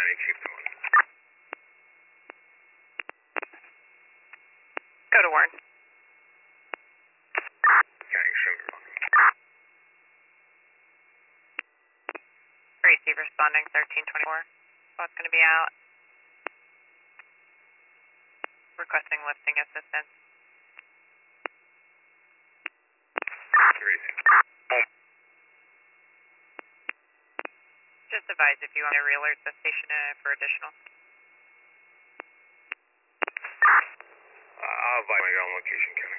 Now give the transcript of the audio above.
County Chief doing? Go to Warren. County Sugar. Receive responding 1324. Squad's going to be out. Requesting lifting assistance. Just advise if you want to re-alert the station for additional. I'll advise my ground location, Kenny.